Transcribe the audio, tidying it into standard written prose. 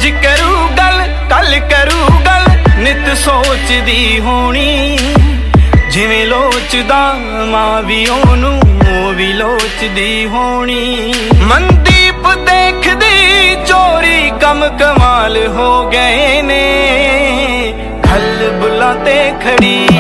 अज करू गल कल करू गल नित सोचदी होनी जिवें लोचदा मां भी ओनू भी लोचदी होनी। मनदीप देखदी चोरी कम कमाल हो गए ने खल बुला ते खड़ी